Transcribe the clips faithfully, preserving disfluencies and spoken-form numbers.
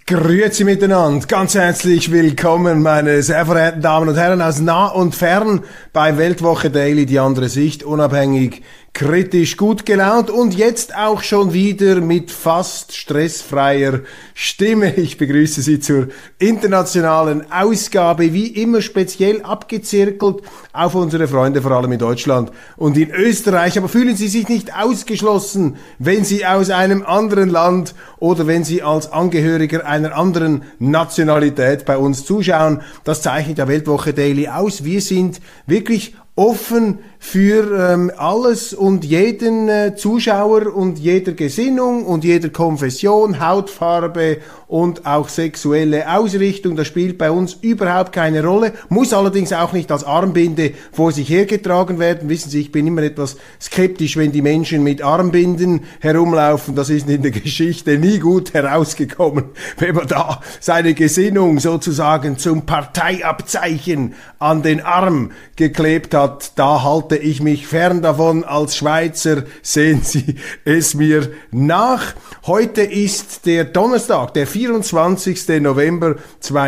Grüezi miteinander, ganz herzlich willkommen, meine sehr verehrten Damen und Herren aus nah und fern bei Weltwoche Daily, die andere Sicht, unabhängig, kritisch, gut gelaunt und jetzt auch schon wieder mit fast stressfreier Stimme. Ich begrüße Sie zur internationalen Ausgabe, wie immer speziell abgezirkelt auf unsere Freunde, vor allem in Deutschland und in Österreich. Aber fühlen Sie sich nicht ausgeschlossen, wenn Sie aus einem anderen Land oder wenn Sie als Angehöriger einer anderen Nationalität bei uns zuschauen. Das zeichnet der Weltwoche Daily aus. Wir sind wirklich offen für ähm, alles und jeden äh, Zuschauer und jeder Gesinnung und jeder Konfession, Hautfarbe und auch sexuelle Ausrichtung. Das spielt bei uns überhaupt keine Rolle, muss allerdings auch nicht als Armbinde vor sich hergetragen werden. Wissen Sie, ich bin immer etwas skeptisch, wenn die Menschen mit Armbinden herumlaufen. Das ist in der Geschichte nie gut herausgekommen, wenn man da seine Gesinnung sozusagen zum Parteiabzeichen an den Arm geklebt hat. Da halte ich mich fern davon als Schweizer, sehen Sie es mir nach. Heute ist der Donnerstag, der vierundzwanzigster November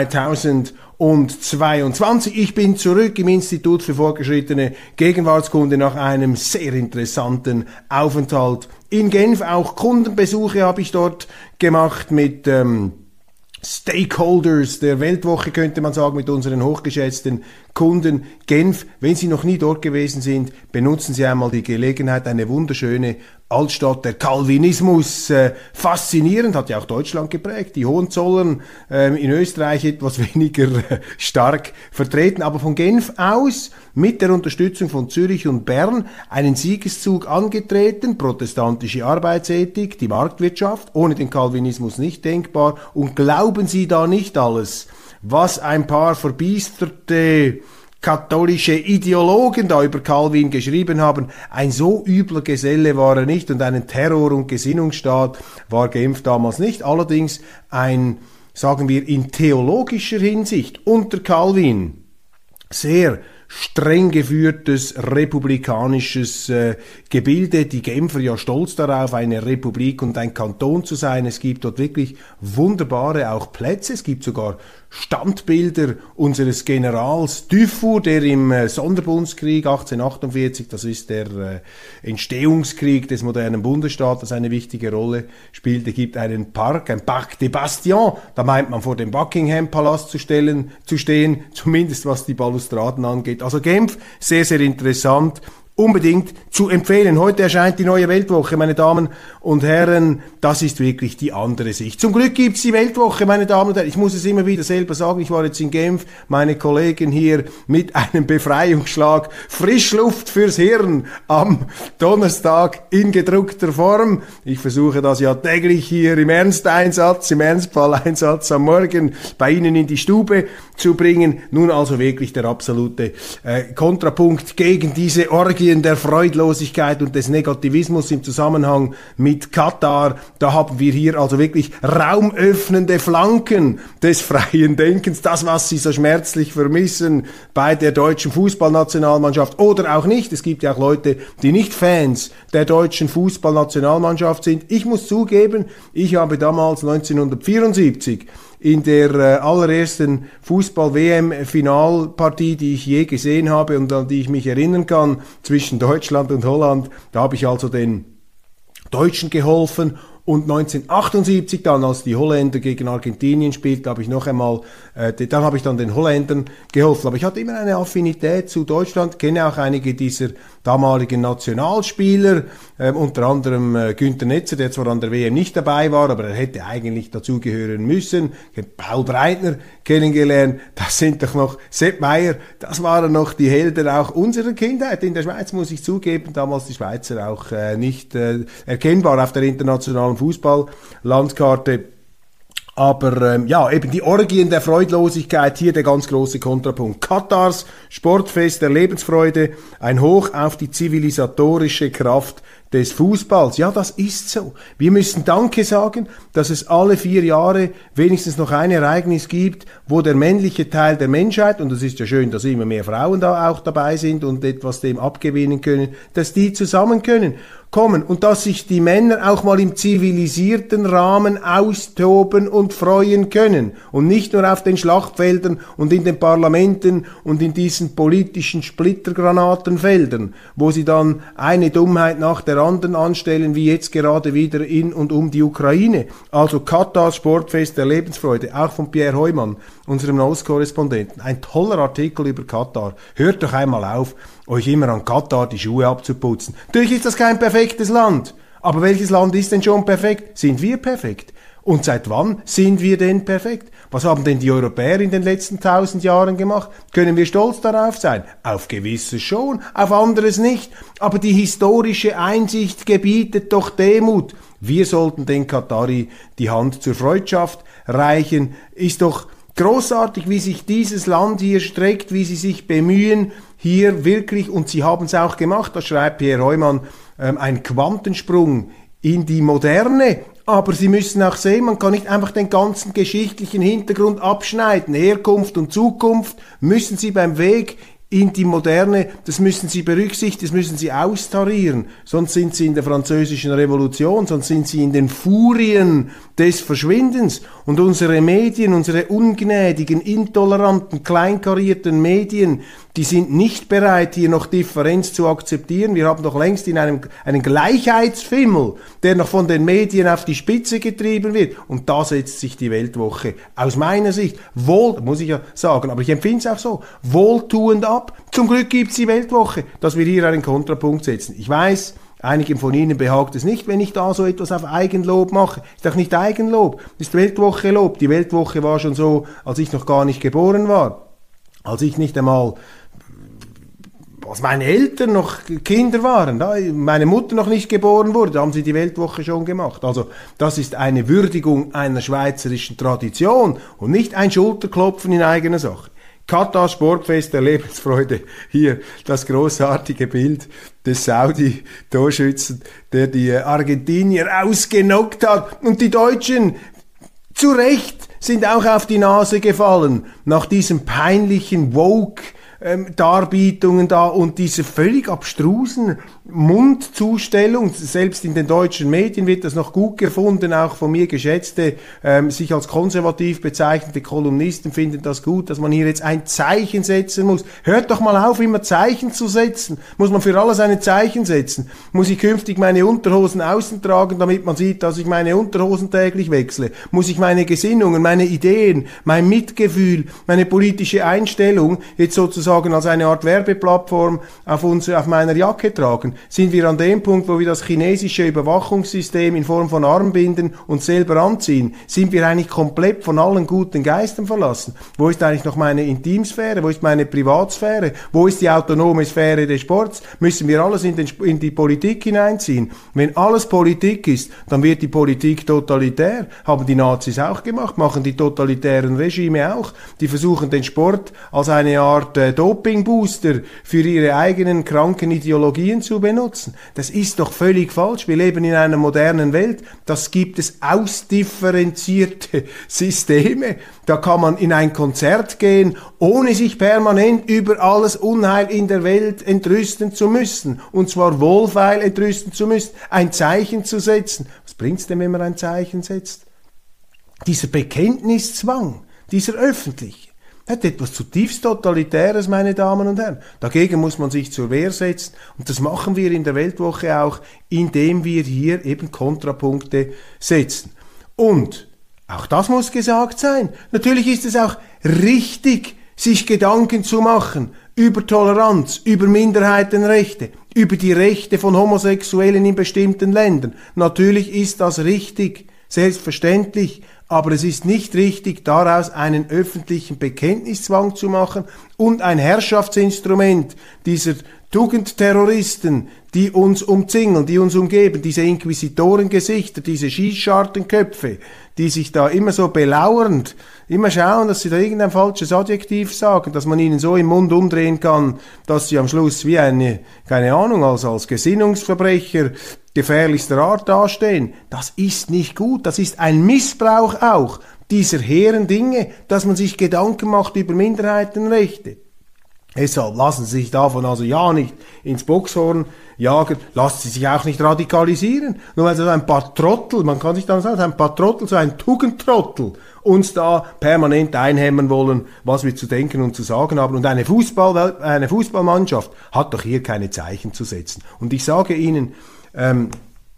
zweitausendzweiundzwanzig. Ich bin zurück im Institut für fortgeschrittene Gegenwartskunde nach einem sehr interessanten Aufenthalt in Genf. Auch Kundenbesuche habe ich dort gemacht mit ähm, Stakeholders der Weltwoche, könnte man sagen, mit unseren hochgeschätzten Kunden. Genf, wenn Sie noch nie dort gewesen sind, benutzen Sie einmal die Gelegenheit, eine wunderschöne Altstadt, der Calvinismus, äh, faszinierend, hat ja auch Deutschland geprägt, die Hohenzollern äh, in Österreich etwas weniger äh, stark vertreten, aber von Genf aus mit der Unterstützung von Zürich und Bern einen Siegeszug angetreten, protestantische Arbeitsethik, die Marktwirtschaft, ohne den Calvinismus nicht denkbar, und glauben Sie da nicht alles, was ein paar verbiesterte katholische Ideologen da über Calvin geschrieben haben. Ein so übler Geselle war er nicht und einen Terror- und Gesinnungsstaat war Genf damals nicht. Allerdings ein, sagen wir, in theologischer Hinsicht unter Calvin sehr streng geführtes republikanisches äh, Gebilde. Die Genfer ja stolz darauf, eine Republik und ein Kanton zu sein. Es gibt dort wirklich wunderbare auch Plätze. Es gibt sogar Standbilder unseres Generals Dufour, der im äh, Sonderbundskrieg achtzehnhundertachtundvierzig, das ist der äh, Entstehungskrieg des modernen Bundesstaates, eine wichtige Rolle spielte. Gibt einen Park, ein Parc des Bastions, da meint man vor dem Buckingham-Palast zu stellen, zu stehen, zumindest was die Balustraden angeht. Also Genf, sehr, sehr interessant. Unbedingt zu empfehlen. Heute erscheint die neue Weltwoche, meine Damen und Herren. Das ist wirklich die andere Sicht. Zum Glück gibt's die Weltwoche, meine Damen und Herren. Ich muss es immer wieder selber sagen. Ich war jetzt in Genf, meine Kollegen hier mit einem Befreiungsschlag. Frischluft fürs Hirn am Donnerstag in gedruckter Form. Ich versuche das ja täglich hier im Ernsteinsatz, im Ernstfalleinsatz am Morgen bei Ihnen in die Stube zu bringen. Nun also wirklich der absolute äh, Kontrapunkt gegen diese Orgie der Freudlosigkeit und des Negativismus im Zusammenhang mit Katar. Da haben wir hier also wirklich raumöffnende Flanken des freien Denkens. Das, was Sie so schmerzlich vermissen bei der deutschen Fußballnationalmannschaft oder auch nicht. Es gibt ja auch Leute, die nicht Fans der deutschen Fußballnationalmannschaft sind. Ich muss zugeben, ich habe damals neunzehnhundertvierundsiebzig in der äh, allerersten Fußball-W M-Finalpartie, die ich je gesehen habe und an die ich mich erinnern kann, zwischen Deutschland und Holland, da habe ich also den Deutschen geholfen. Und neunzehnhundertachtundsiebzig dann, als die Holländer gegen Argentinien spielten, habe ich noch einmal, äh, dann habe ich dann den Holländern geholfen. Aber ich hatte immer eine Affinität zu Deutschland, kenne auch einige dieser damaligen Nationalspieler, äh, unter anderem äh, Günter Netzer, der zwar an der W M nicht dabei war, aber er hätte eigentlich dazugehören müssen. Ich habe Paul Breitner kennengelernt, das sind doch noch Sepp Maier, das waren noch die Helden auch unserer Kindheit. In der Schweiz muss ich zugeben, damals die Schweizer auch äh, nicht äh, erkennbar auf der internationalen Fußballlandkarte. Aber ähm, ja, eben die Orgien der Freudlosigkeit, hier der ganz große Kontrapunkt. Katars Sportfest der Lebensfreude, ein Hoch auf die zivilisatorische Kraft des Fußballs. Ja, das ist so. Wir müssen Danke sagen, dass es alle vier Jahre wenigstens noch ein Ereignis gibt, wo der männliche Teil der Menschheit, und es ist ja schön, dass immer mehr Frauen da auch dabei sind und etwas dem abgewinnen können, dass die zusammen können. kommen und dass sich die Männer auch mal im zivilisierten Rahmen austoben und freuen können und nicht nur auf den Schlachtfeldern und in den Parlamenten und in diesen politischen Splittergranatenfeldern, wo sie dann eine Dummheit nach der anderen anstellen, wie jetzt gerade wieder in und um die Ukraine. Also Katars Sportfest der Lebensfreude, auch von Pierre Heumann, unserem Nose-Korrespondenten. Ein toller Artikel über Katar. Hört doch einmal auf, euch immer an Katar die Schuhe abzuputzen. Natürlich ist das kein perfektes Land. Aber welches Land ist denn schon perfekt? Sind wir perfekt? Und seit wann sind wir denn perfekt? Was haben denn die Europäer in den letzten tausend Jahren gemacht? Können wir stolz darauf sein? Auf gewisses schon, auf anderes nicht. Aber die historische Einsicht gebietet doch Demut. Wir sollten den Katari die Hand zur Freundschaft reichen. Ist doch großartig, wie sich dieses Land hier streckt, wie sie sich bemühen, hier wirklich, und sie haben es auch gemacht, das schreibt Pierre Heumann, ähm, ein Quantensprung in die Moderne. Aber Sie müssen auch sehen, man kann nicht einfach den ganzen geschichtlichen Hintergrund abschneiden. Herkunft und Zukunft müssen Sie beim Weg in die Moderne, das müssen Sie berücksichtigen, das müssen Sie austarieren. Sonst sind Sie in der französischen Revolution, sonst sind Sie in den Furien des Verschwindens. Und unsere Medien, unsere ungnädigen, intoleranten, kleinkarierten Medien, die sind nicht bereit, hier noch Differenz zu akzeptieren. Wir haben doch längst in einem einen Gleichheitsfimmel, der noch von den Medien auf die Spitze getrieben wird. Und da setzt sich die Weltwoche aus meiner Sicht wohl, muss ich ja sagen, aber ich empfinde es auch so, wohltuend ab. Zum Glück gibt es die Weltwoche, dass wir hier einen Kontrapunkt setzen. Ich weiß, einigen von Ihnen behagt es nicht, wenn ich da so etwas auf Eigenlob mache. Ist doch nicht Eigenlob, ist Weltwoche-Lob. Die Weltwoche war schon so, als ich noch gar nicht geboren war. Als ich nicht einmal, als meine Eltern noch Kinder waren, da meine Mutter noch nicht geboren wurde, da haben sie die Weltwoche schon gemacht. Also das ist eine Würdigung einer schweizerischen Tradition und nicht ein Schulterklopfen in eigener Sache. Katar Sportfest der Lebensfreude, hier das großartige Bild des Saudi-Torschützen, der die Argentinier ausgenockt hat. Und die Deutschen, zu Recht, sind auch auf die Nase gefallen nach diesem peinlichen Woke Ähm, Darbietungen da und diese völlig abstrusen Mundzustellung, selbst in den deutschen Medien wird das noch gut gefunden, auch von mir geschätzte, ähm, sich als konservativ bezeichnete Kolumnisten finden das gut, dass man hier jetzt ein Zeichen setzen muss. Hört doch mal auf, immer Zeichen zu setzen. Muss man für alles ein Zeichen setzen? Muss ich künftig meine Unterhosen außen tragen, damit man sieht, dass ich meine Unterhosen täglich wechsle? Muss ich meine Gesinnungen, meine Ideen, mein Mitgefühl, meine politische Einstellung jetzt sozusagen als eine Art Werbeplattform auf uns, auf meiner Jacke tragen? Sind wir an dem Punkt, wo wir das chinesische Überwachungssystem in Form von Armbinden uns selber anziehen? Sind wir eigentlich komplett von allen guten Geistern verlassen? Wo ist eigentlich noch meine Intimsphäre? Wo ist meine Privatsphäre? Wo ist die autonome Sphäre des Sports? Müssen wir alles in, den, in die Politik hineinziehen? Wenn alles Politik ist, dann wird die Politik totalitär. Haben die Nazis auch gemacht, machen die totalitären Regime auch. Die versuchen den Sport als eine Art äh, Dopingbooster für ihre eigenen kranken Ideologien zu benutzen. Das ist doch völlig falsch. Wir leben in einer modernen Welt. Das gibt es ausdifferenzierte Systeme. Da kann man in ein Konzert gehen, ohne sich permanent über alles Unheil in der Welt entrüsten zu müssen. Und zwar wohlfeil entrüsten zu müssen. Ein Zeichen zu setzen. Was bringt's denn, wenn man ein Zeichen setzt? Dieser Bekenntniszwang, dieser öffentliche, hat etwas zutiefst Totalitäres, meine Damen und Herren. Dagegen muss man sich zur Wehr setzen. Und das machen wir in der Weltwoche auch, indem wir hier eben Kontrapunkte setzen. Und auch das muss gesagt sein. Natürlich ist es auch richtig, sich Gedanken zu machen über Toleranz, über Minderheitenrechte, über die Rechte von Homosexuellen in bestimmten Ländern. Natürlich ist das richtig, selbstverständlich. Aber es ist nicht richtig, daraus einen öffentlichen Bekenntniszwang zu machen und ein Herrschaftsinstrument dieser Tugendterroristen, die uns umzingeln, die uns umgeben, diese Inquisitorengesichter, diese Schießschartenköpfe, die sich da immer so belauernd, immer schauen, dass sie da irgendein falsches Adjektiv sagen, dass man ihnen so im Mund umdrehen kann, dass sie am Schluss wie eine, keine Ahnung, als, als Gesinnungsverbrecher gefährlichster Art dastehen. Das ist nicht gut, das ist ein Missbrauch auch dieser hehren Dinge, dass man sich Gedanken macht über Minderheitenrechte. Deshalb lassen Sie sich davon also ja nicht ins Boxhorn jagen, lassen Sie sich auch nicht radikalisieren. Nur weil so ein paar Trottel, man kann sich dann sagen, ein paar Trottel, so ein Tugendtrottel, uns da permanent einhämmern wollen, was wir zu denken und zu sagen haben. Und eine Fußball, eine Fußballmannschaft hat doch hier keine Zeichen zu setzen. Und ich sage Ihnen, ähm,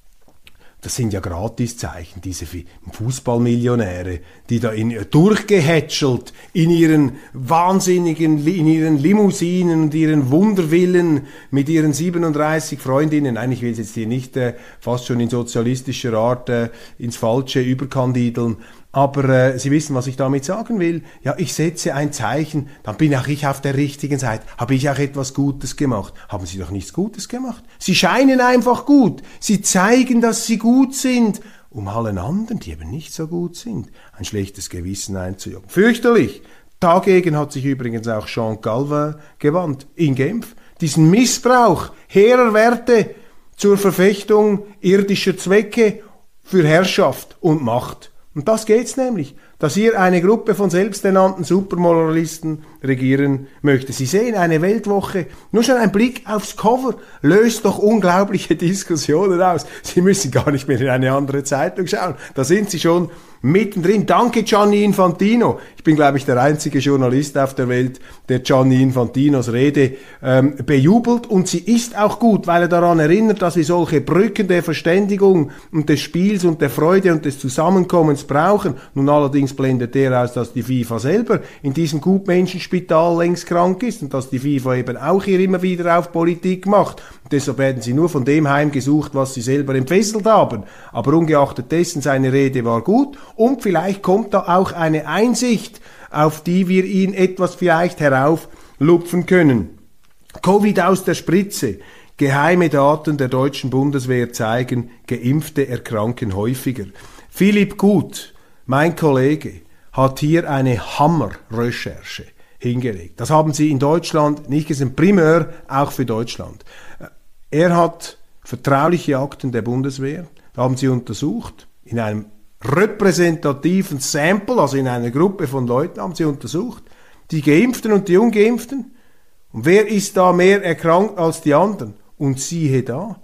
das sind ja Gratiszeichen, diese Fußballmillionäre, die da in, durchgehätschelt in ihren wahnsinnigen, in ihren Limousinen und ihren Wunderwillen mit ihren siebenunddreißig Freundinnen. Nein, ich will jetzt hier nicht äh, fast schon in sozialistischer Art äh, ins Falsche überkandideln. Aber äh, Sie wissen, was ich damit sagen will. Ja, ich setze ein Zeichen, dann bin auch ich auf der richtigen Seite. Habe ich auch etwas Gutes gemacht? Haben Sie doch nichts Gutes gemacht. Sie scheinen einfach gut. Sie zeigen, dass Sie gut sind, um allen anderen, die eben nicht so gut sind, ein schlechtes Gewissen einzujagen. Fürchterlich. Dagegen hat sich übrigens auch Jean Calvin gewandt in Genf. Diesen Missbrauch hehrer Werte zur Verfechtung irdischer Zwecke für Herrschaft und Macht. Und das geht's nämlich, dass hier eine Gruppe von selbsternannten Supermoralisten regieren möchte. Sie sehen eine Weltwoche, nur schon ein Blick aufs Cover löst doch unglaubliche Diskussionen aus. Sie müssen gar nicht mehr in eine andere Zeitung schauen. Da sind Sie schon mittendrin. Danke Gianni Infantino. Ich bin, glaube ich, der einzige Journalist auf der Welt, der Gianni Infantinos Rede ähm, bejubelt. Und sie ist auch gut, weil er daran erinnert, dass wir solche Brücken der Verständigung und des Spiels und der Freude und des Zusammenkommens brauchen. Nun allerdings blendet er aus, dass die FIFA selber in diesem Gutmenschenspital längst krank ist und dass die FIFA eben auch hier immer wieder auf Politik macht. Und deshalb werden sie nur von dem heimgesucht, was sie selber entfesselt haben. Aber ungeachtet dessen, seine Rede war gut. Und vielleicht kommt da auch eine Einsicht, auf die wir ihn etwas vielleicht herauflupfen können. Covid aus der Spritze. Geheime Daten der deutschen Bundeswehr zeigen, Geimpfte erkranken häufiger. Philipp Gut, mein Kollege, hat hier eine Hammer-Recherche hingelegt. Das haben Sie in Deutschland nicht gesehen, Primär auch für Deutschland. Er hat vertrauliche Akten der Bundeswehr, da haben sie untersucht, in einem repräsentativen Sample, also in einer Gruppe von Leuten haben sie untersucht, die Geimpften und die Ungeimpften. Und wer ist da mehr erkrankt als die anderen? Und siehe da,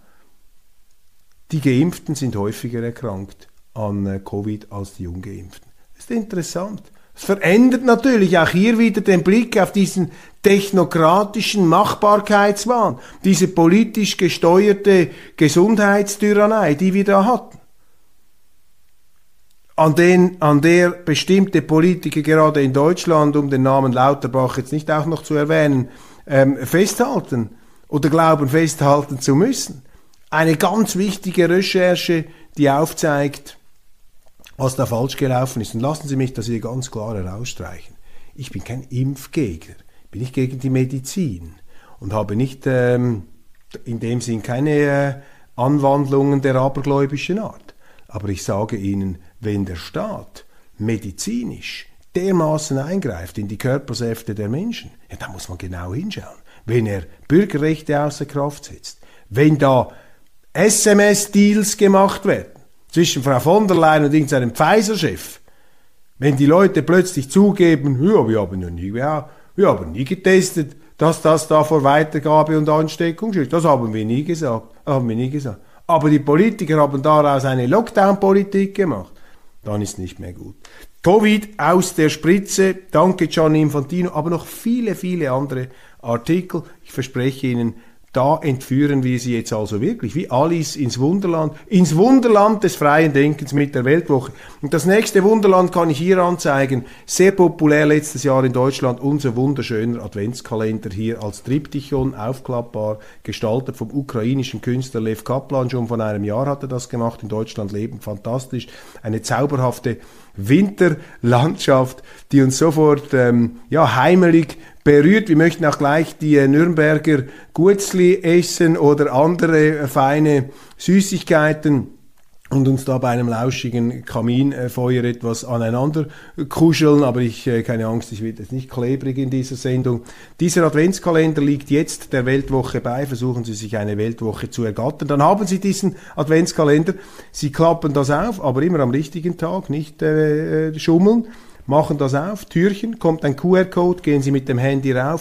die Geimpften sind häufiger erkrankt an Covid als die Ungeimpften. Das ist interessant. Es verändert natürlich auch hier wieder den Blick auf diesen technokratischen Machbarkeitswahn, diese politisch gesteuerte Gesundheitstyrannei, die wir da hatten. An, den, an der bestimmte Politiker gerade in Deutschland, um den Namen Lauterbach jetzt nicht auch noch zu erwähnen, ähm, festhalten oder glauben festhalten zu müssen. Eine ganz wichtige Recherche, die aufzeigt, was da falsch gelaufen ist. Und lassen Sie mich das hier ganz klar herausstreichen. Ich bin kein Impfgegner, bin nicht gegen die Medizin und habe nicht ähm, in dem Sinn keine äh, Anwandlungen der abergläubischen Art. Aber ich sage Ihnen, wenn der Staat medizinisch dermaßen eingreift in die Körpersäfte der Menschen, ja, da muss man genau hinschauen. Wenn er Bürgerrechte außer Kraft setzt, wenn da S M S-Deals gemacht werden zwischen Frau von der Leyen und irgendeinem Pfizer-Chef, wenn die Leute plötzlich zugeben, ja, wir haben ja nie, ja, wir haben nie getestet, dass das da vor Weitergabe und Ansteckung steht. Das haben wir nie gesagt. Haben wir nie gesagt. Aber die Politiker haben daraus eine Lockdown-Politik gemacht. Dann ist nicht mehr gut. Covid aus der Spritze, danke Gianni Infantino, aber noch viele, viele andere Artikel. Ich verspreche Ihnen, da entführen wir Sie jetzt also wirklich, wie Alice ins Wunderland, ins Wunderland des freien Denkens mit der Weltwoche. Und das nächste Wunderland kann ich hier anzeigen. Sehr populär letztes Jahr in Deutschland, unser wunderschöner Adventskalender hier als Triptychon, aufklappbar, gestaltet vom ukrainischen Künstler Lev Kaplan. Schon vor einem Jahr hat er das gemacht, in Deutschland leben, fantastisch. Eine zauberhafte Winterlandschaft, die uns sofort ähm, ja, heimelig berührt. Wir möchten auch gleich die äh, Nürnberger Gutzli essen oder andere äh, feine Süßigkeiten und uns da bei einem lauschigen Kaminfeuer etwas aneinander kuscheln. Aber ich, äh, keine Angst, ich werde jetzt nicht klebrig in dieser Sendung. Dieser Adventskalender liegt jetzt der Weltwoche bei. Versuchen Sie sich eine Weltwoche zu ergattern. Dann haben Sie diesen Adventskalender. Sie klappen das auf, aber immer am richtigen Tag, nicht äh, schummeln. Machen das auf, Türchen, kommt ein Q R-Code, gehen Sie mit dem Handy rauf,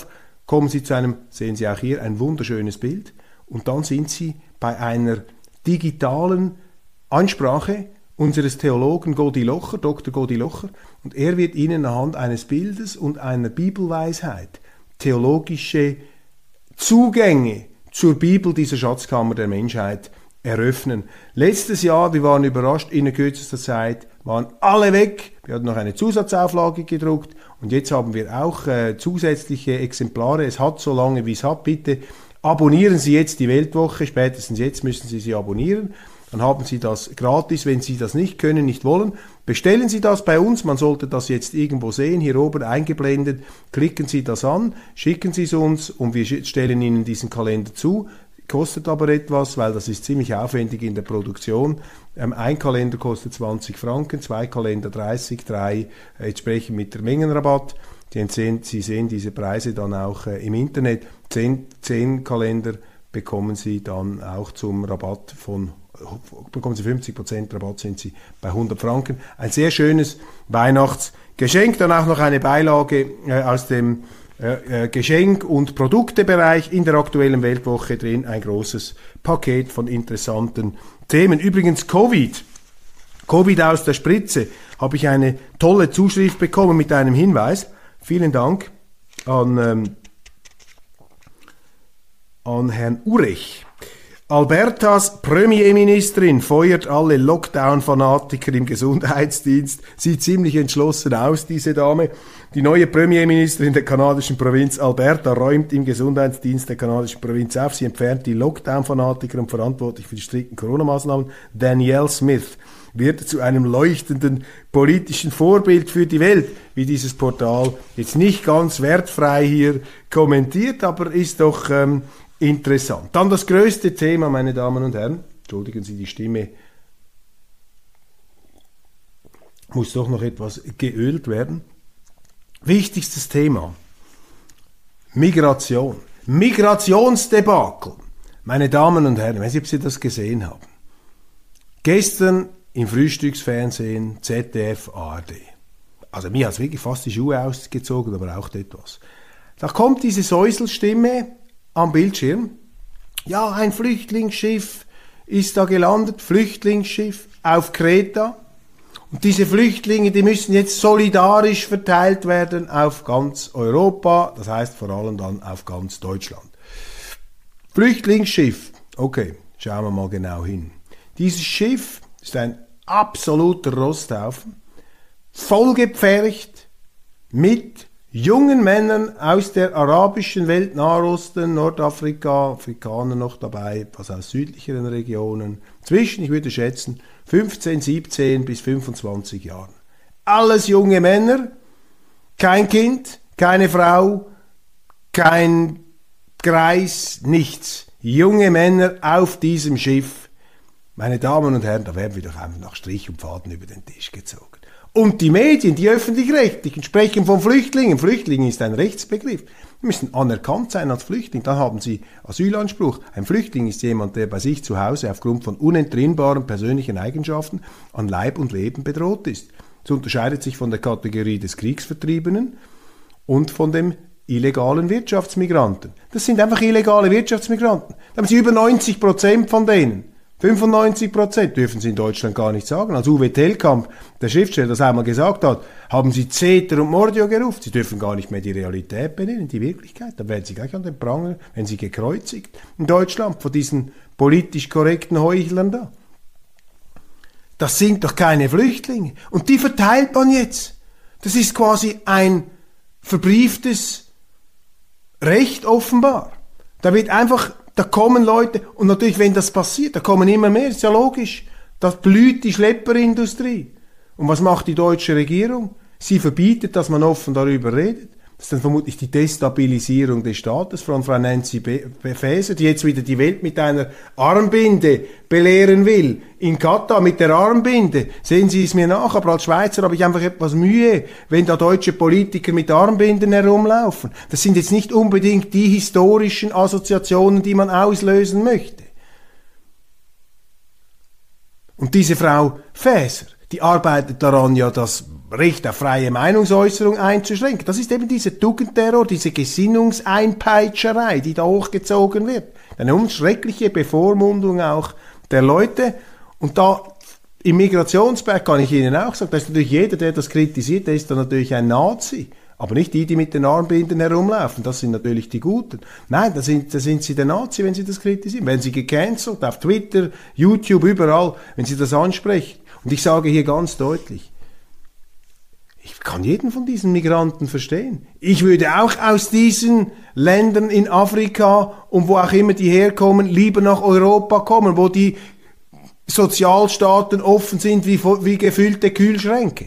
kommen Sie zu einem, sehen Sie auch hier, ein wunderschönes Bild, und dann sind Sie bei einer digitalen Ansprache unseres Theologen Godi Locher, Doktor Godi Locher, und er wird Ihnen anhand eines Bildes und einer Bibelweisheit theologische Zugänge zur Bibel, dieser Schatzkammer der Menschheit, eröffnen. Letztes Jahr, wir waren überrascht, in kürzester Zeit waren alle weg. Wir hatten noch eine Zusatzauflage gedruckt und jetzt haben wir auch äh, zusätzliche Exemplare. Es hat so lange, wie es hat. Bitte abonnieren Sie jetzt die Weltwoche. Spätestens jetzt müssen Sie sie abonnieren. Dann haben Sie das gratis. Wenn Sie das nicht können, nicht wollen, bestellen Sie das bei uns. Man sollte das jetzt irgendwo sehen, hier oben eingeblendet. Klicken Sie das an, schicken Sie es uns und wir stellen Ihnen diesen Kalender zu. Kostet aber etwas, weil das ist ziemlich aufwendig in der Produktion. Ähm, ein Kalender kostet zwanzig Franken, zwei Kalender dreißig, drei äh, entsprechend mit der Mengenrabatt. Sie sehen, Sie sehen diese Preise dann auch äh, im Internet. Zehn, zehn Kalender bekommen Sie dann auch zum Rabatt von, bekommen Sie fünfzig Prozent Rabatt, sind Sie bei hundert Franken. Ein sehr schönes Weihnachtsgeschenk. Dann auch noch eine Beilage äh, aus dem Äh, Geschenk- und Produktebereich in der aktuellen Weltwoche drin, ein großes Paket von interessanten Themen. Übrigens Covid, Covid aus der Spritze, habe ich eine tolle Zuschrift bekommen mit einem Hinweis. Vielen Dank an, ähm, an Herrn Urech. Albertas Premierministerin feuert alle Lockdown-Fanatiker im Gesundheitsdienst. Sieht ziemlich entschlossen aus, diese Dame. Die neue Premierministerin der kanadischen Provinz Alberta räumt im Gesundheitsdienst der kanadischen Provinz auf. Sie entfernt die Lockdown-Fanatiker und verantwortlich für die strikten Corona-Maßnahmen. Danielle Smith wird zu einem leuchtenden politischen Vorbild für die Welt, wie dieses Portal jetzt nicht ganz wertfrei hier kommentiert, aber ist doch ähm, interessant. Dann das größte Thema, meine Damen und Herren. Entschuldigen Sie, die Stimme muss doch noch etwas geölt werden. Wichtigstes Thema. Migration. Migrationsdebakel. Meine Damen und Herren, ich weiß nicht, ob Sie das gesehen haben. Gestern im Frühstücksfernsehen, Z D F, A R D. Also mir hat es wirklich fast die Schuhe ausgezogen, aber auch etwas. Da kommt diese Säuselstimme am Bildschirm. Ja, ein Flüchtlingsschiff ist da gelandet, Flüchtlingsschiff auf Kreta. Und diese Flüchtlinge, die müssen jetzt solidarisch verteilt werden auf ganz Europa, das heißt vor allem dann auf ganz Deutschland. Flüchtlingsschiff, okay, schauen wir mal genau hin. Dieses Schiff ist ein absoluter Rosthaufen, vollgepfercht mit jungen Männern aus der arabischen Welt, Nahosten, Nordafrika, Afrikaner noch dabei, was aus südlicheren Regionen, zwischen, ich würde schätzen, fünfzehn, siebzehn bis fünfundzwanzig Jahren. Alles junge Männer, kein Kind, keine Frau, kein Greis, nichts. Junge Männer auf diesem Schiff. Meine Damen und Herren, da werden wir doch einfach nach Strich und Faden über den Tisch gezogen. Und die Medien, die Öffentlich-Rechtlichen, sprechen von Flüchtlingen. Flüchtling ist ein Rechtsbegriff. Die müssen anerkannt sein als Flüchtling. Dann haben sie Asylanspruch. Ein Flüchtling ist jemand, der bei sich zu Hause aufgrund von unentrinnbaren persönlichen Eigenschaften an Leib und Leben bedroht ist. Das unterscheidet sich von der Kategorie des Kriegsvertriebenen und von dem illegalen Wirtschaftsmigranten. Das sind einfach illegale Wirtschaftsmigranten. Da haben sie über neunzig Prozent von denen. fünfundneunzig Prozent dürfen Sie in Deutschland gar nicht sagen. Als Uwe Tellkamp, der Schriftsteller, das einmal gesagt hat, haben Sie Zeter und Mordio gerufen. Sie dürfen gar nicht mehr die Realität benennen, die Wirklichkeit. Dann werden Sie gleich an den Pranger, wenn Sie gekreuzigt in Deutschland von diesen politisch korrekten Heuchlern da. Das sind doch keine Flüchtlinge. Und die verteilt man jetzt. Das ist quasi ein verbrieftes Recht offenbar. Da wird einfach... Da kommen Leute, und natürlich, wenn das passiert, da kommen immer mehr, ist ja logisch. Da blüht die Schlepperindustrie. Und was macht die deutsche Regierung? Sie verbietet, dass man offen darüber redet. Das ist dann vermutlich die Destabilisierung des Staates von Frau Nancy Faeser, die jetzt wieder die Welt mit einer Armbinde belehren will. In Katar mit der Armbinde. Sehen Sie es mir nach, aber als Schweizer habe ich einfach etwas Mühe, wenn da deutsche Politiker mit Armbinden herumlaufen. Das sind jetzt nicht unbedingt die historischen Assoziationen, die man auslösen möchte. Und diese Frau Faeser, die arbeitet daran, ja, dass Recht auf freie Meinungsäußerung einzuschränken. Das ist eben dieser Tugendterror, diese Gesinnungseinpeitscherei, die da hochgezogen wird. Eine unschreckliche Bevormundung auch der Leute. Und da im Migrationsberg kann ich Ihnen auch sagen, dass natürlich jeder, der das kritisiert, der ist dann natürlich ein Nazi. Aber nicht die, die mit den Armbinden herumlaufen, das sind natürlich die Guten. Nein, da sind, da sind sie der Nazi, wenn sie das kritisieren. Wenn sie gecancelt, auf Twitter, YouTube, überall, wenn sie das ansprechen. Und ich sage hier ganz deutlich, ich kann jeden von diesen Migranten verstehen. Ich würde auch aus diesen Ländern in Afrika und wo auch immer die herkommen, lieber nach Europa kommen, wo die Sozialstaaten offen sind wie, wie gefüllte Kühlschränke.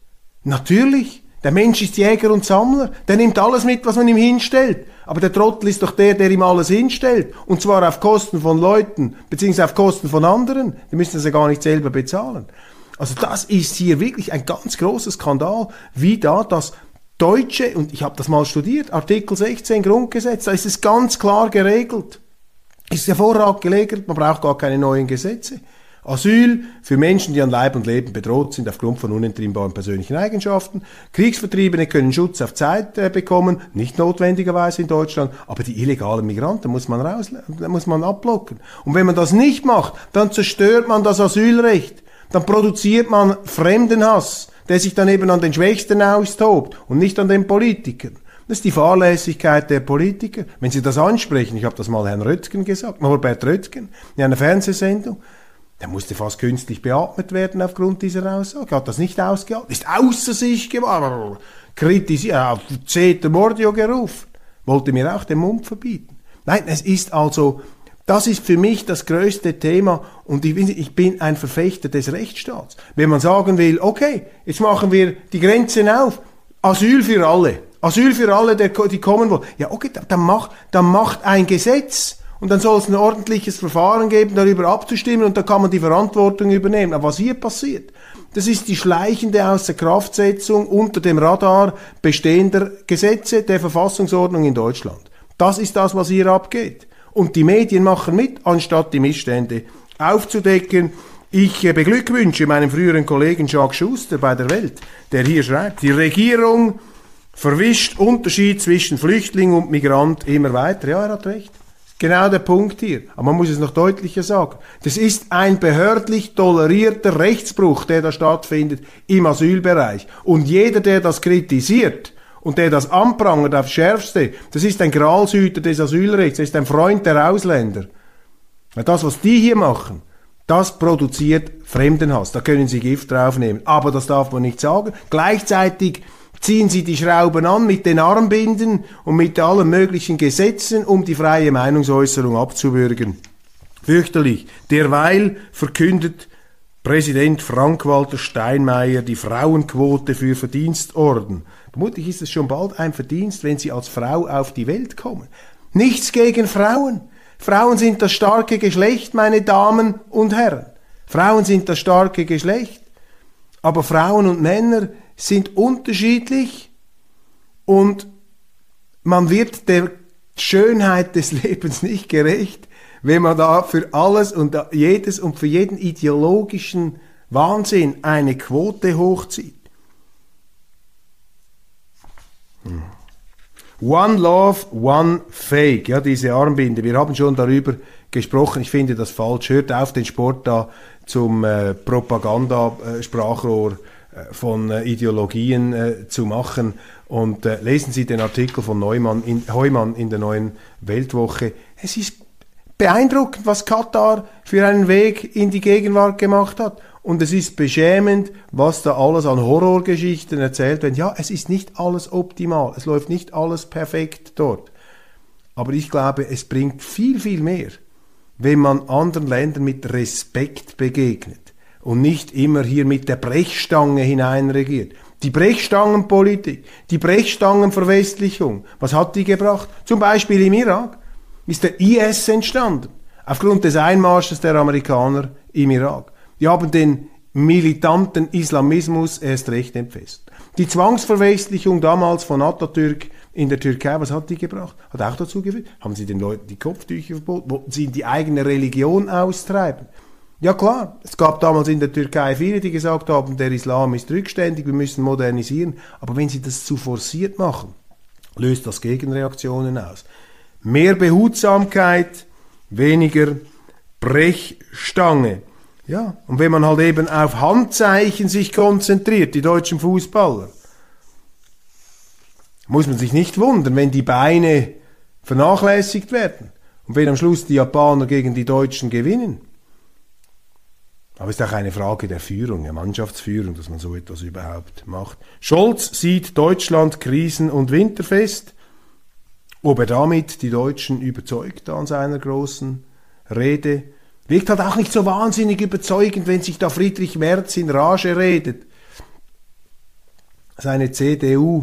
Natürlich. Der Mensch ist Jäger und Sammler, der nimmt alles mit, was man ihm hinstellt. Aber der Trottel ist doch der, der ihm alles hinstellt. Und zwar auf Kosten von Leuten, beziehungsweise auf Kosten von anderen. Die müssen das ja gar nicht selber bezahlen. Also das ist hier wirklich ein ganz großer Skandal, wie da das Deutsche, und ich habe das mal studiert, Artikel sechzehn Grundgesetz, da ist es ganz klar geregelt. Ist hervorragend geregelt, man braucht gar keine neuen Gesetze. Asyl für Menschen, die an Leib und Leben bedroht sind aufgrund von unentrinnbaren persönlichen Eigenschaften. Kriegsvertriebene können Schutz auf Zeit äh, bekommen, nicht notwendigerweise in Deutschland, aber die illegalen Migranten muss man raus, muss man abblocken. Und wenn man das nicht macht, dann zerstört man das Asylrecht. Dann produziert man Fremdenhass, der sich dann eben an den Schwächsten austobt und nicht an den Politikern. Das ist die Fahrlässigkeit der Politiker. Wenn Sie das ansprechen, ich habe das mal Herrn Röttgen gesagt, Norbert Röttgen, in einer Fernsehsendung, der musste fast künstlich beatmet werden aufgrund dieser Aussage. Er hat das nicht ausgehalten. Ist außer sich geworden. Kritisiert, auf Zeter Mordio gerufen. Wollte mir auch den Mund verbieten. Nein, es ist also, das ist für mich das größte Thema und ich bin, ich bin ein Verfechter des Rechtsstaats. Wenn man sagen will, okay, jetzt machen wir die Grenzen auf, Asyl für alle. Asyl für alle, die kommen wollen. Ja, okay, dann macht, dann macht ein Gesetz. Und dann soll es ein ordentliches Verfahren geben, darüber abzustimmen und dann kann man die Verantwortung übernehmen. Aber was hier passiert, das ist die schleichende Außerkraftsetzung unter dem Radar bestehender Gesetze der Verfassungsordnung in Deutschland. Das ist das, was hier abgeht. Und die Medien machen mit, anstatt die Missstände aufzudecken. Ich beglückwünsche meinen früheren Kollegen Jacques Schuster bei der Welt, der hier schreibt, die Regierung verwischt Unterschied zwischen Flüchtling und Migrant immer weiter. Ja, er hat recht. Genau der Punkt hier. Aber man muss es noch deutlicher sagen. Das ist ein behördlich tolerierter Rechtsbruch, der da stattfindet im Asylbereich. Und jeder, der das kritisiert und der das anprangert aufs Schärfste, das ist ein Gralshüter des Asylrechts, das ist ein Freund der Ausländer. Das, was die hier machen, das produziert Fremdenhass. Da können sie Gift draufnehmen. Aber das darf man nicht sagen. Gleichzeitig ziehen sie die Schrauben an mit den Armbinden und mit allen möglichen Gesetzen, um die freie Meinungsäußerung abzuwürgen. Fürchterlich. Derweil verkündet Präsident Frank-Walter Steinmeier die Frauenquote für Verdienstorden. Vermutlich ist es schon bald ein Verdienst, wenn sie als Frau auf die Welt kommen. Nichts gegen Frauen. Frauen sind das starke Geschlecht, meine Damen und Herren. Frauen sind das starke Geschlecht. Aber Frauen und Männer sind unterschiedlich und man wird der Schönheit des Lebens nicht gerecht, wenn man da für alles und jedes und für jeden ideologischen Wahnsinn eine Quote hochzieht. Hm. One Love, One Fake, ja, diese Armbinde. Wir haben schon darüber gesprochen. Ich finde das falsch. Hört auf, den Sport da zum äh, Propaganda-Sprachrohr äh, von äh, Ideologien äh, zu machen. Und äh, lesen Sie den Artikel von Neumann in, Heumann in der Neuen Weltwoche. Es ist beeindruckend, was Katar für einen Weg in die Gegenwart gemacht hat. Und es ist beschämend, was da alles an Horrorgeschichten erzählt wird. Ja, es ist nicht alles optimal. Es läuft nicht alles perfekt dort. Aber ich glaube, es bringt viel, viel mehr, wenn man anderen Ländern mit Respekt begegnet und nicht immer hier mit der Brechstange hineinregiert. Die Brechstangenpolitik, die Brechstangenverwestlichung, was hat die gebracht? Zum Beispiel im Irak ist der I S entstanden, aufgrund des Einmarsches der Amerikaner im Irak. Die haben den militanten Islamismus erst recht entfesselt. Die Zwangsverwestlichung damals von Atatürk in der Türkei, was hat die gebracht? Hat auch dazu geführt. Haben sie den Leuten die Kopftücher verboten? Wollten sie die eigene Religion austreiben? Ja klar, es gab damals in der Türkei viele, die gesagt haben, der Islam ist rückständig, wir müssen modernisieren. Aber wenn sie das zu forciert machen, löst das Gegenreaktionen aus. Mehr Behutsamkeit, weniger Brechstange. Ja, und wenn man halt eben auf Handzeichen sich konzentriert, die deutschen Fußballer, muss man sich nicht wundern, wenn die Beine vernachlässigt werden und wenn am Schluss die Japaner gegen die Deutschen gewinnen. Aber es ist auch eine Frage der Führung, der Mannschaftsführung, dass man so etwas überhaupt macht. Scholz sieht Deutschland krisen- und winterfest. Ob er damit die Deutschen überzeugt an seiner großen Rede, wirkt halt auch nicht so wahnsinnig überzeugend, wenn sich da Friedrich Merz in Rage redet. Seine C D U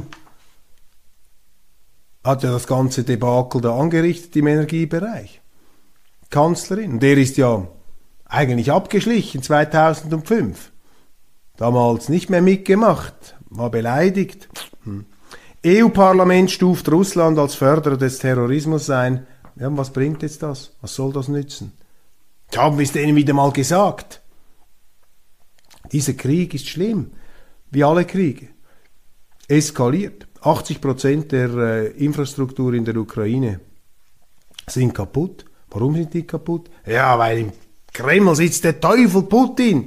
hat ja das ganze Debakel da angerichtet im Energiebereich. Kanzlerin. Und der ist ja eigentlich abgeschlichen, zweitausendfünf. Damals nicht mehr mitgemacht, war beleidigt. Hm. E U-Parlament stuft Russland als Förderer des Terrorismus ein. Ja, was bringt jetzt das? Was soll das nützen? Das haben wir es denen wieder mal gesagt. Dieser Krieg ist schlimm, wie alle Kriege. Eskaliert. achtzig Prozent der äh, Infrastruktur in der Ukraine sind kaputt. Warum sind die kaputt? Ja, weil im Kreml sitzt der Teufel Putin.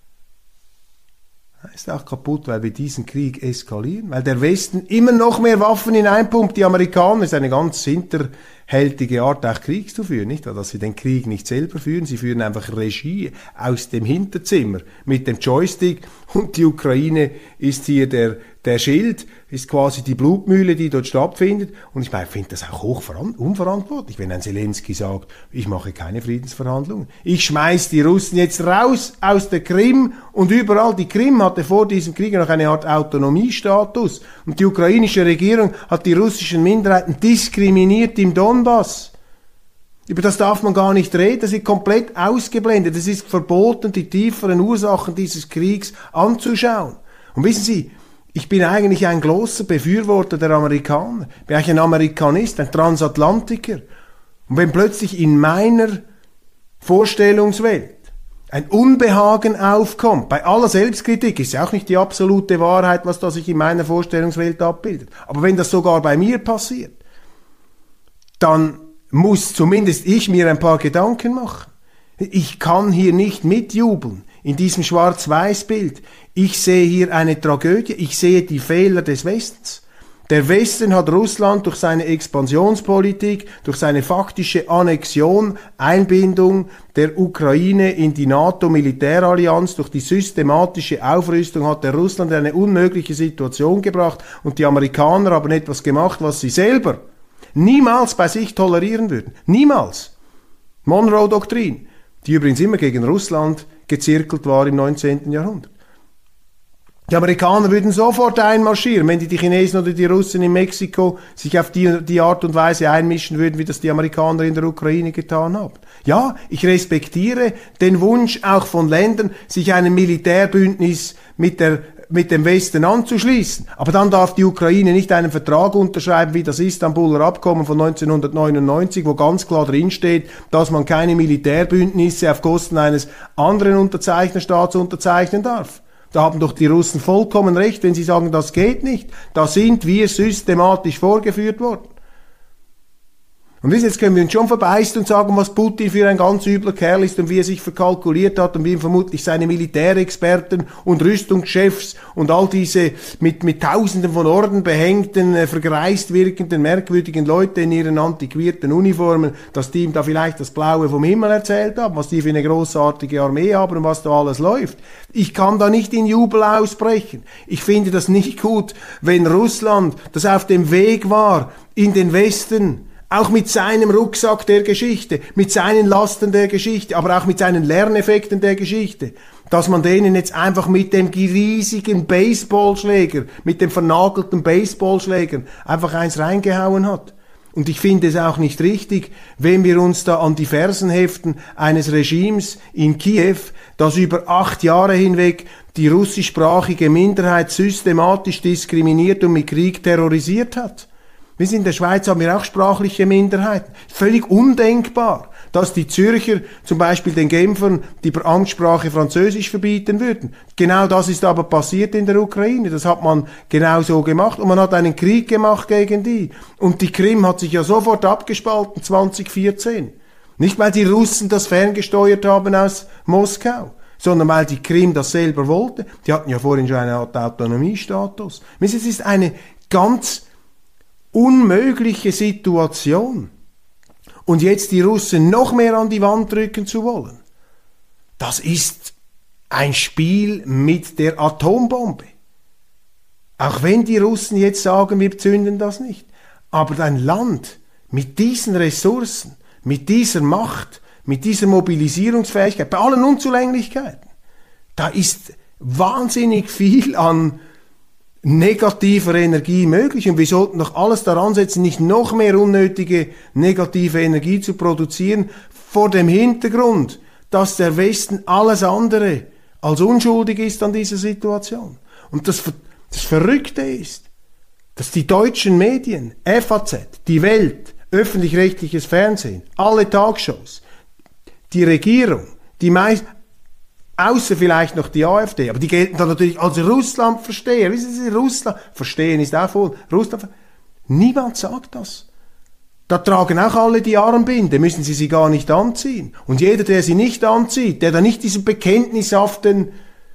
Er ist auch kaputt, weil wir diesen Krieg eskalieren, weil der Westen immer noch mehr Waffen hineinpumpt. Die Amerikaner, ist eine ganz hinterhältige Art, auch Krieg zu führen, nicht? Dass sie den Krieg nicht selber führen, sie führen einfach Regie aus dem Hinterzimmer mit dem Joystick und die Ukraine ist hier der, der Schild, ist quasi die Blutmühle, die dort stattfindet. Und ich meine, ich finde das auch hoch unverantwortlich, wenn ein Zelensky sagt, ich mache keine Friedensverhandlungen. Ich schmeiß die Russen jetzt raus aus der Krim und überall. Die Krim hatte vor diesem Krieg noch eine Art Autonomiestatus. Und die ukrainische Regierung hat die russischen Minderheiten diskriminiert im Donbass. Über das darf man gar nicht reden, das ist komplett ausgeblendet. Es ist verboten, die tieferen Ursachen dieses Kriegs anzuschauen. Und wissen Sie, ich bin eigentlich ein großer Befürworter der Amerikaner. Ich bin eigentlich ein Amerikanist, ein Transatlantiker. Und wenn plötzlich in meiner Vorstellungswelt ein Unbehagen aufkommt, bei aller Selbstkritik, ist ja auch nicht die absolute Wahrheit, was da sich in meiner Vorstellungswelt abbildet. Aber wenn das sogar bei mir passiert, dann muss zumindest ich mir ein paar Gedanken machen. Ich kann hier nicht mitjubeln in diesem Schwarz-Weiß-Bild. Ich sehe hier eine Tragödie, ich sehe die Fehler des Westens. Der Westen hat Russland durch seine Expansionspolitik, durch seine faktische Annexion, Einbindung der Ukraine in die NATO-Militärallianz, durch die systematische Aufrüstung hat der Russland in eine unmögliche Situation gebracht und die Amerikaner haben etwas gemacht, was sie selber niemals bei sich tolerieren würden. Niemals. Monroe-Doktrin, die übrigens immer gegen Russland gezirkelt war im neunzehnten Jahrhundert. Die Amerikaner würden sofort einmarschieren, wenn die, die Chinesen oder die Russen in Mexiko sich auf die, die Art und Weise einmischen würden, wie das die Amerikaner in der Ukraine getan haben. Ja, ich respektiere den Wunsch auch von Ländern, sich einem Militärbündnis mit der mit dem Westen anzuschließen. Aber dann darf die Ukraine nicht einen Vertrag unterschreiben, wie das Istanbuler Abkommen von neunzehnhundertneunundneunzig, wo ganz klar drinsteht, dass man keine Militärbündnisse auf Kosten eines anderen Unterzeichnerstaats unterzeichnen darf. Da haben doch die Russen vollkommen recht, wenn sie sagen, das geht nicht. Da sind wir systematisch vorgeführt worden. Und jetzt können wir uns schon verbeißen und sagen, was Putin für ein ganz übler Kerl ist und wie er sich verkalkuliert hat und wie ihm vermutlich seine Militärexperten und Rüstungschefs und all diese mit, mit Tausenden von Orden behängten, äh, vergreist wirkenden, merkwürdigen Leute in ihren antiquierten Uniformen, dass die ihm da vielleicht das Blaue vom Himmel erzählt haben, was die für eine großartige Armee haben und was da alles läuft. Ich kann da nicht in Jubel ausbrechen. Ich finde das nicht gut, wenn Russland, das auf dem Weg war in den Westen, auch mit seinem Rucksack der Geschichte, mit seinen Lasten der Geschichte, aber auch mit seinen Lerneffekten der Geschichte, dass man denen jetzt einfach mit dem riesigen Baseballschläger, mit dem vernagelten Baseballschläger einfach eins reingehauen hat. Und ich finde es auch nicht richtig, wenn wir uns da an die Fersen heften eines Regimes in Kiew, das über acht Jahre hinweg die russischsprachige Minderheit systematisch diskriminiert und mit Krieg terrorisiert hat. Wir sind in der Schweiz, haben wir auch sprachliche Minderheiten. Völlig undenkbar, dass die Zürcher zum Beispiel den Genfern die Amtssprache Französisch verbieten würden. Genau das ist aber passiert in der Ukraine. Das hat man genau so gemacht und man hat einen Krieg gemacht gegen die. Und die Krim hat sich ja sofort abgespalten, zwanzig vierzehn. Nicht, weil die Russen das ferngesteuert haben aus Moskau, sondern weil die Krim das selber wollte. Die hatten ja vorhin schon eine Art Autonomiestatus. Es ist eine ganz unmögliche Situation. Und jetzt die Russen noch mehr an die Wand drücken zu wollen, das ist ein Spiel mit der Atombombe. Auch wenn die Russen jetzt sagen, wir zünden das nicht. Aber ein Land mit diesen Ressourcen, mit dieser Macht, mit dieser Mobilisierungsfähigkeit, bei allen Unzulänglichkeiten, da ist wahnsinnig viel an negativer Energie möglich und wir sollten doch alles daran setzen, nicht noch mehr unnötige negative Energie zu produzieren, vor dem Hintergrund, dass der Westen alles andere als unschuldig ist an dieser Situation. Und das, das Verrückte ist, dass die deutschen Medien, F A Z, die Welt, öffentlich-rechtliches Fernsehen, alle Talkshows, die Regierung, die meisten, außer vielleicht noch die A F D, aber die gelten dann natürlich als Russland-Versteher. Wissen Sie, Russland, verstehen ist auch voll, Russland, niemand sagt das. Da tragen auch alle die Armbinde, müssen sie sie gar nicht anziehen. Und jeder, der sie nicht anzieht, der da nicht diesen bekenntnishaften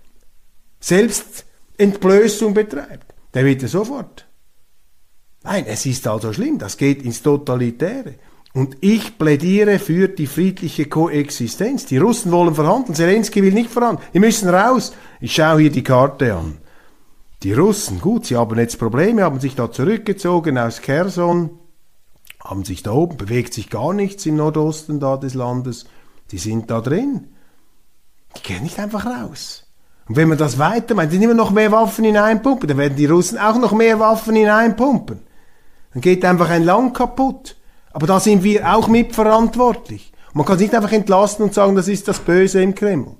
Selbstentblößung betreibt, der wird ja sofort. Nein, es ist also schlimm, das geht ins Totalitäre. Und ich plädiere für die friedliche Koexistenz. Die Russen wollen verhandeln, Zelensky will nicht verhandeln. Die müssen raus. Ich schaue hier die Karte an. Die Russen, gut, sie haben jetzt Probleme, haben sich da zurückgezogen aus Cherson, haben sich da oben, bewegt sich gar nichts im Nordosten da des Landes. Die sind da drin. Die gehen nicht einfach raus. Und wenn man das weitermacht, dann immer noch mehr Waffen hineinpumpen, dann werden die Russen auch noch mehr Waffen hineinpumpen. Dann geht einfach ein Land kaputt. Aber da sind wir auch mitverantwortlich. Man kann es nicht einfach entlasten und sagen, das ist das Böse im Kreml.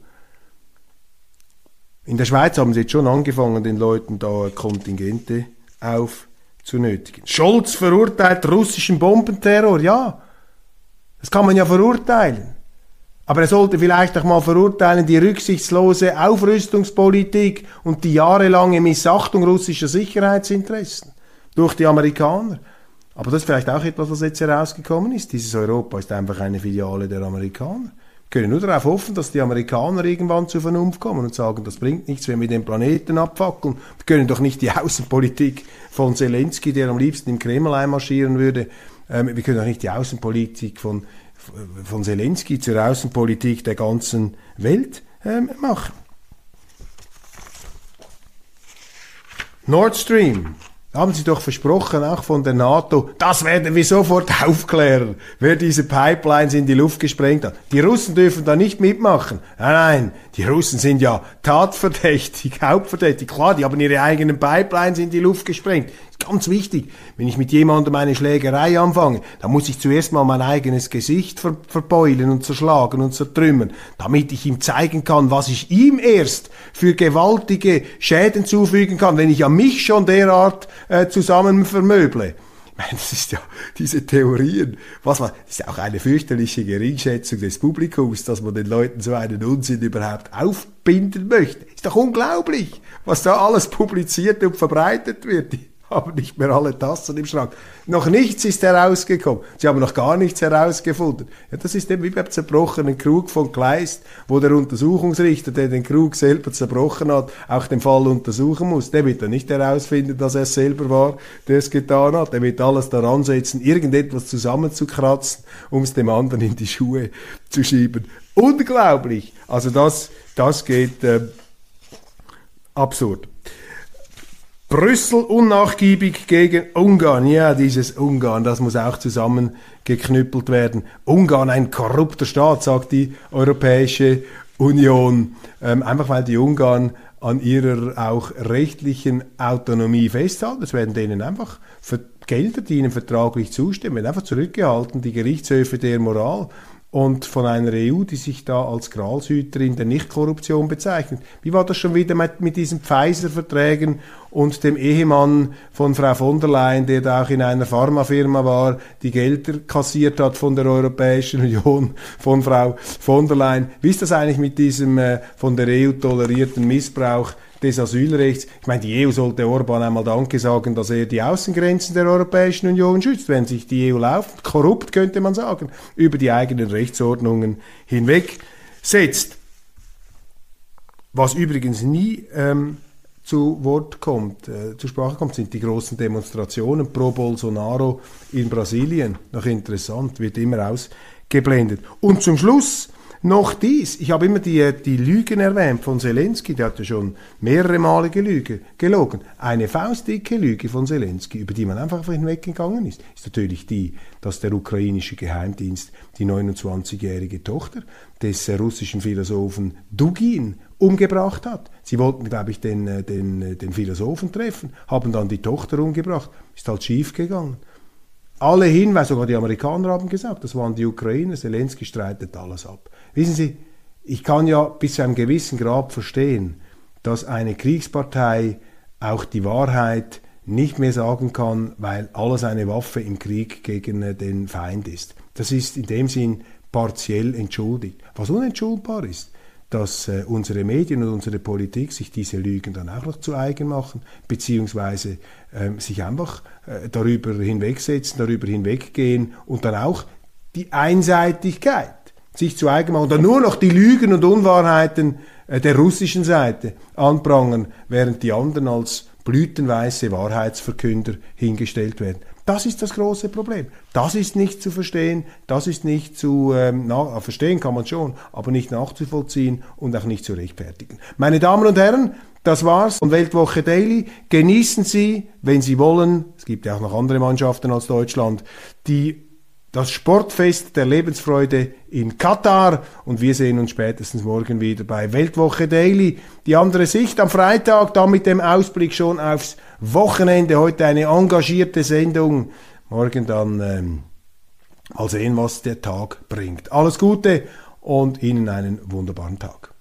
In der Schweiz haben sie jetzt schon angefangen, den Leuten da Kontingente aufzunötigen. Scholz verurteilt russischen Bombenterror, ja. Das kann man ja verurteilen. Aber er sollte vielleicht auch mal verurteilen die rücksichtslose Aufrüstungspolitik und die jahrelange Missachtung russischer Sicherheitsinteressen durch die Amerikaner. Aber das ist vielleicht auch etwas, was jetzt herausgekommen ist. Dieses Europa ist einfach eine Filiale der Amerikaner. Wir können nur darauf hoffen, dass die Amerikaner irgendwann zur Vernunft kommen und sagen, das bringt nichts, wenn wir den Planeten abfackeln. Wir können doch nicht die Außenpolitik von Zelensky, der am liebsten im Kreml einmarschieren würde, ähm, wir können doch nicht die Außenpolitik von, von Zelensky zur Außenpolitik der ganzen Welt ähm, machen. Nord Stream. Haben Sie doch versprochen, auch von der NATO, das werden wir sofort aufklären, wer diese Pipelines in die Luft gesprengt hat. Die Russen dürfen da nicht mitmachen. Nein, nein, die Russen sind ja tatverdächtig, hauptverdächtig. Klar, die haben ihre eigenen Pipelines in die Luft gesprengt. Ist ganz wichtig. Wenn ich mit jemandem eine Schlägerei anfange, dann muss ich zuerst mal mein eigenes Gesicht ver verbeulen und zerschlagen und zertrümmern, damit ich ihm zeigen kann, was ich ihm erst für gewaltige Schäden zufügen kann, wenn ich ja mich schon derart äh, zusammen vermöble. Ich meine, das ist ja diese Theorien, was man, das ist ja auch eine fürchterliche Geringschätzung des Publikums, dass man den Leuten so einen Unsinn überhaupt aufbinden möchte. Ist doch unglaublich, was da alles publiziert und verbreitet wird. Die haben nicht mehr alle Tassen im Schrank. Noch nichts ist herausgekommen. Sie haben noch gar nichts herausgefunden. Ja, das ist eben wie beim zerbrochenen Krug von Kleist, wo der Untersuchungsrichter, der den Krug selber zerbrochen hat, auch den Fall untersuchen muss. Der wird dann nicht herausfinden, dass er es selber war, der es getan hat. Der wird alles daran setzen, irgendetwas zusammenzukratzen, um es dem anderen in die Schuhe zu schieben. Unglaublich! Also das, das geht äh, absurd. Brüssel unnachgiebig gegen Ungarn. Ja, dieses Ungarn, das muss auch zusammengeknüppelt werden. Ungarn, ein korrupter Staat, sagt die Europäische Union. Ähm, einfach weil die Ungarn an ihrer auch rechtlichen Autonomie festhalten. Es werden denen einfach für Gelder, die ihnen vertraglich zustimmen, werden einfach zurückgehalten, die Gerichtshöfe der Moral. Und von einer E U, die sich da als Gralshüterin der Nichtkorruption bezeichnet. Wie war das schon wieder mit, mit diesen Pfizer-Verträgen und dem Ehemann von Frau von der Leyen, der da auch in einer Pharmafirma war, die Gelder kassiert hat von der Europäischen Union, von Frau von der Leyen. Wie ist das eigentlich mit diesem äh, von der E U tolerierten Missbrauch des Asylrechts? Ich meine, die E U sollte Orban einmal Danke sagen, dass er die Außengrenzen der Europäischen Union schützt, wenn sich die E U laufend, korrupt könnte man sagen, über die eigenen Rechtsordnungen hinwegsetzt. Was übrigens nie ähm, zu Wort kommt, äh, zur Sprache kommt, sind die großen Demonstrationen pro Bolsonaro in Brasilien. Noch interessant, wird immer ausgeblendet. Und zum Schluss noch dies. Ich habe immer die, die Lügen erwähnt von Zelensky, der hat ja schon mehrere Male gelüge, gelogen. Eine faustdicke Lüge von Zelensky, über die man einfach hinweggegangen ist, ist natürlich die, dass der ukrainische Geheimdienst die neunundzwanzigjährige Tochter des äh, russischen Philosophen Dugin umgebracht hat. Sie wollten, glaube ich, den, den, den Philosophen treffen, haben dann die Tochter umgebracht. Ist halt schief gegangen. Alle Hinweise, sogar die Amerikaner haben gesagt, das waren die Ukrainer, Zelensky streitet alles ab. Wissen Sie, ich kann ja bis zu einem gewissen Grad verstehen, dass eine Kriegspartei auch die Wahrheit nicht mehr sagen kann, weil alles eine Waffe im Krieg gegen den Feind ist. Das ist in dem Sinn partiell entschuldigt. Was unentschuldbar ist, dass äh, unsere Medien und unsere Politik sich diese Lügen dann auch noch zu eigen machen, beziehungsweise äh, sich einfach äh, darüber hinwegsetzen, darüber hinweggehen und dann auch die Einseitigkeit sich zu eigen machen und dann nur noch die Lügen und Unwahrheiten äh, der russischen Seite anprangern, während die anderen als blütenweiße Wahrheitsverkünder hingestellt werden. Das ist das große Problem. Das ist nicht zu verstehen, das ist nicht zu, ähm, na, verstehen kann man schon, aber nicht nachzuvollziehen und auch nicht zu rechtfertigen. Meine Damen und Herren, das war's von Weltwoche Daily. Genießen Sie, wenn Sie wollen, es gibt ja auch noch andere Mannschaften als Deutschland, die das Sportfest der Lebensfreude in Katar und wir sehen uns spätestens morgen wieder bei Weltwoche Daily. Die andere Sicht am Freitag, dann mit dem Ausblick schon aufs Wochenende. Heute eine engagierte Sendung. Morgen dann ähm, mal sehen, was der Tag bringt. Alles Gute und Ihnen einen wunderbaren Tag.